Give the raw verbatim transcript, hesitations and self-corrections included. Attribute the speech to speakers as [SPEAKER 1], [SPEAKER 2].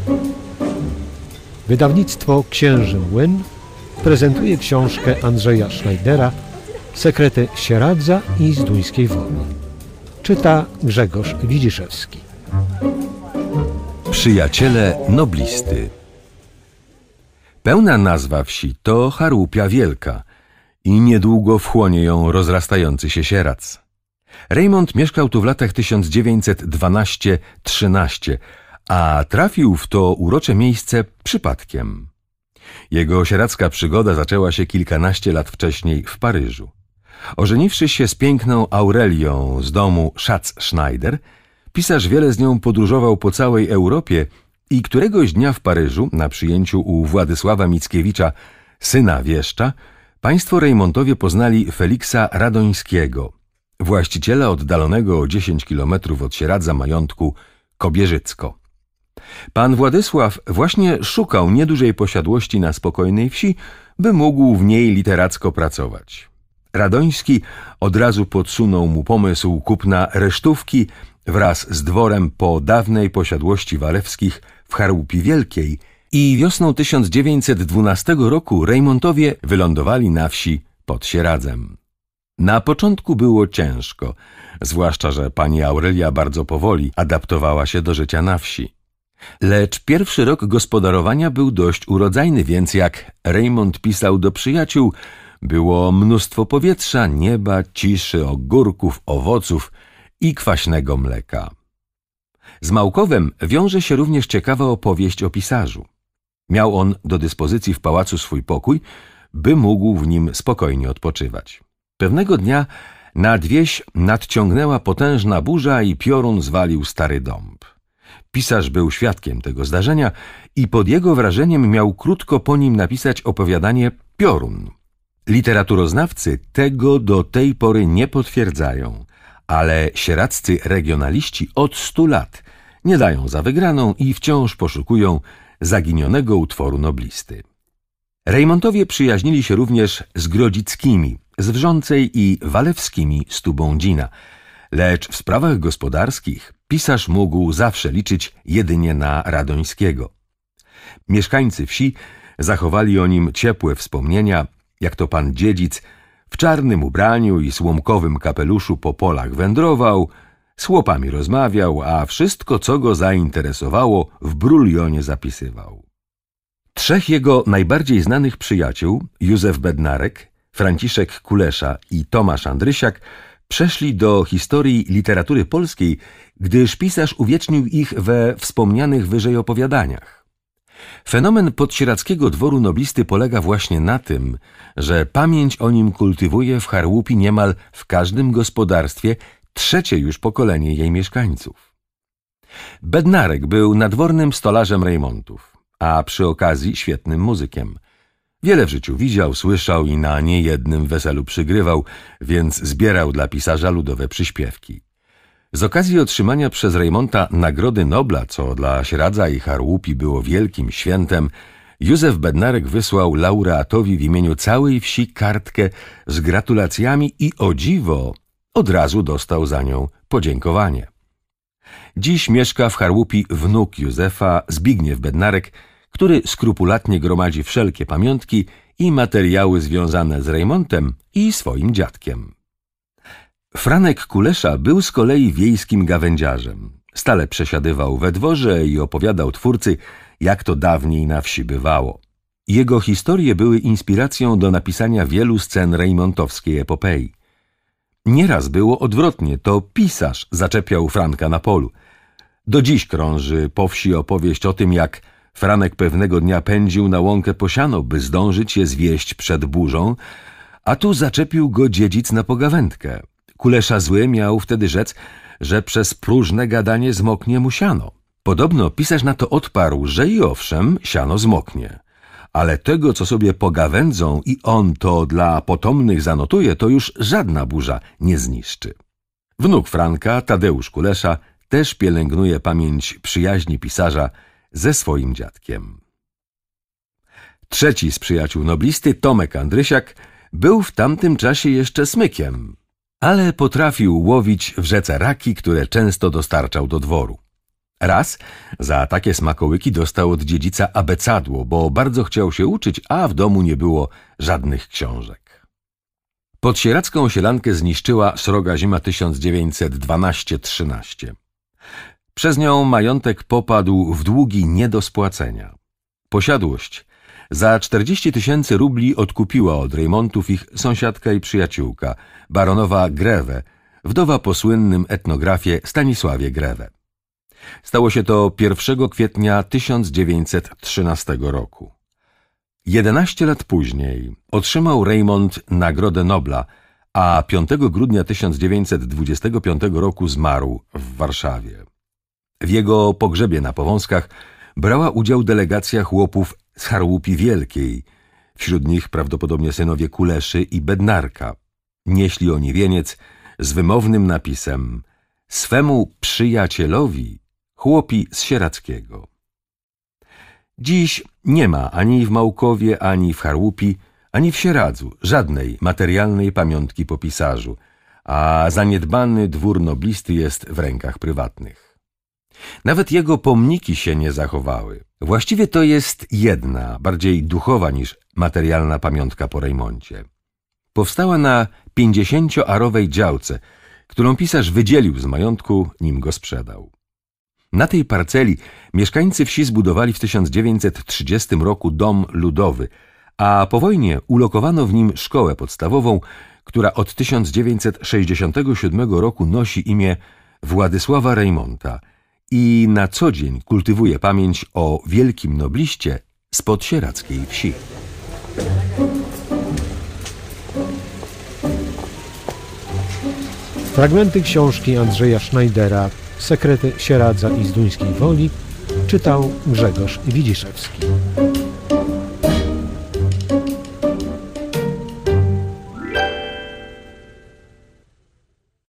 [SPEAKER 1] Wydawnictwo Księży Młyn prezentuje książkę Andrzeja Schneidera Sekrety Sieradza i Zduńskiej Woli. Czyta Grzegorz Widziszewski.
[SPEAKER 2] Przyjaciele noblisty. Pełna nazwa wsi to Charłupia Wielka i niedługo wchłonie ją rozrastający się Sieradz. Rejmont mieszkał tu w latach tysiąc dziewięćset dwanaście trzynaście, a trafił w to urocze miejsce przypadkiem. Jego sieradzka przygoda zaczęła się kilkanaście lat wcześniej w Paryżu. Ożeniwszy się z piękną Aurelią z domu Schatz-Schneider, pisarz wiele z nią podróżował po całej Europie i któregoś dnia w Paryżu, na przyjęciu u Władysława Mickiewicza, syna wieszcza, państwo Rejmontowie poznali Feliksa Radońskiego, właściciela oddalonego o dziesięć kilometrów od Sieradza majątku Kobierzycko. Pan Władysław właśnie szukał niedużej posiadłości na spokojnej wsi, by mógł w niej literacko pracować. Radoński od razu podsunął mu pomysł kupna resztówki wraz z dworem po dawnej posiadłości Walewskich w Charłupi Wielkiej i wiosną tysiąc dziewięćset dwunastego roku Rejmontowie wylądowali na wsi pod Sieradzem. Na początku było ciężko, zwłaszcza że pani Aurelia bardzo powoli adaptowała się do życia na wsi. Lecz pierwszy rok gospodarowania był dość urodzajny, więc jak Rejmont pisał do przyjaciół, było mnóstwo powietrza, nieba, ciszy, ogórków, owoców i kwaśnego mleka. Z Małkowem wiąże się również ciekawa opowieść o pisarzu. Miał on do dyspozycji w pałacu swój pokój, by mógł w nim spokojnie odpoczywać. Pewnego dnia nad wieś nadciągnęła potężna burza i piorun zwalił stary dąb. Pisarz był świadkiem tego zdarzenia i pod jego wrażeniem miał krótko po nim napisać opowiadanie Piorun. Literaturoznawcy tego do tej pory nie potwierdzają, ale sieradzcy regionaliści od stu lat nie dają za wygraną i wciąż poszukują zaginionego utworu noblisty. Rejmontowie przyjaźnili się również z Grodzickimi, z Wrzącej i Walewskimi z Tubądzina, lecz w sprawach gospodarskich pisarz mógł zawsze liczyć jedynie na Radońskiego. Mieszkańcy wsi zachowali o nim ciepłe wspomnienia, jak to pan dziedzic w czarnym ubraniu i słomkowym kapeluszu po polach wędrował, z chłopami rozmawiał, a wszystko, co go zainteresowało, w brulionie zapisywał. Trzech jego najbardziej znanych przyjaciół, Józef Bednarek, Franciszek Kulesza i Tomasz Andrysiak, przeszli do historii literatury polskiej, gdyż pisarz uwiecznił ich we wspomnianych wyżej opowiadaniach. Fenomen podsieradzkiego dworu noblisty polega właśnie na tym, że pamięć o nim kultywuje w Charłupi niemal w każdym gospodarstwie trzecie już pokolenie jej mieszkańców. Bednarek był nadwornym stolarzem Rejmontów, a przy okazji świetnym muzykiem. Wiele w życiu widział, słyszał i na niejednym weselu przygrywał, więc zbierał dla pisarza ludowe przyśpiewki. Z okazji otrzymania przez Rejmonta Nagrody Nobla, co dla Sieradza i Charłupi było wielkim świętem, Józef Bednarek wysłał laureatowi w imieniu całej wsi kartkę z gratulacjami i o dziwo od razu dostał za nią podziękowanie. Dziś mieszka w Charłupi wnuk Józefa, Zbigniew Bednarek, który skrupulatnie gromadzi wszelkie pamiątki i materiały związane z Rejmontem i swoim dziadkiem. Franek Kulesza był z kolei wiejskim gawędziarzem. Stale przesiadywał we dworze i opowiadał twórcy, jak to dawniej na wsi bywało. Jego historie były inspiracją do napisania wielu scen rejmontowskiej epopei. Nieraz było odwrotnie, to pisarz zaczepiał Franka na polu. Do dziś krąży po wsi opowieść o tym, jak Franek pewnego dnia pędził na łąkę po siano, by zdążyć je zwieść przed burzą, a tu zaczepił go dziedzic na pogawędkę. Kulesza zły miał wtedy rzec, że przez próżne gadanie zmoknie mu siano. Podobno pisarz na to odparł, że i owszem, siano zmoknie, ale tego, co sobie pogawędzą i on to dla potomnych zanotuje, to już żadna burza nie zniszczy. Wnuk Franka, Tadeusz Kulesza, też pielęgnuje pamięć przyjaźni pisarza ze swoim dziadkiem. Trzeci z przyjaciół noblisty, Tomek Andrysiak, był w tamtym czasie jeszcze smykiem, ale potrafił łowić w rzece raki, które często dostarczał do dworu. Raz za takie smakołyki dostał od dziedzica abecadło, bo bardzo chciał się uczyć, a w domu nie było żadnych książek. Podsieradzką sielankę zniszczyła sroga zima tysiąc dziewięćset dwanaście trzynaście. Przez nią majątek popadł w długi nie do spłacenia. Posiadłość za czterdzieści tysięcy rubli odkupiła od Rejmontów ich sąsiadka i przyjaciółka, baronowa Greve, wdowa po słynnym etnografie Stanisławie Greve. Stało się to pierwszego kwietnia tysiąc dziewięćset trzynastego roku. Jedenaście lat później otrzymał Rejmont Nagrodę Nobla, a piątego grudnia tysiąc dziewięćset dwudziestego piątego roku zmarł w Warszawie. W jego pogrzebie na Powązkach brała udział delegacja chłopów z Charupi Wielkiej, wśród nich prawdopodobnie synowie Kuleszy i Bednarka. Nieśli oni wieniec z wymownym napisem swemu przyjacielowi chłopi z Sieradzkiego. Dziś nie ma ani w Małkowie, ani w Charupi, ani w Sieradzu żadnej materialnej pamiątki po pisarzu, a zaniedbany dwór noblisty jest w rękach prywatnych. Nawet jego pomniki się nie zachowały. Właściwie to jest jedna, bardziej duchowa niż materialna pamiątka po Rejmoncie. Powstała na pięćdziesięcioarowej działce, którą pisarz wydzielił z majątku, nim go sprzedał. Na tej parceli mieszkańcy wsi zbudowali w tysiąc dziewięćset trzydziestym roku dom ludowy, a po wojnie ulokowano w nim szkołę podstawową, która od tysiąc dziewięćset sześćdziesiątego siódmego roku nosi imię Władysława Rejmonta i na co dzień kultywuje pamięć o wielkim nobliście z podsieradzkiej wsi.
[SPEAKER 1] Fragmenty książki Andrzeja Schneidera Sekrety Sieradza i Zduńskiej Woli czytał Grzegorz Widziszewski.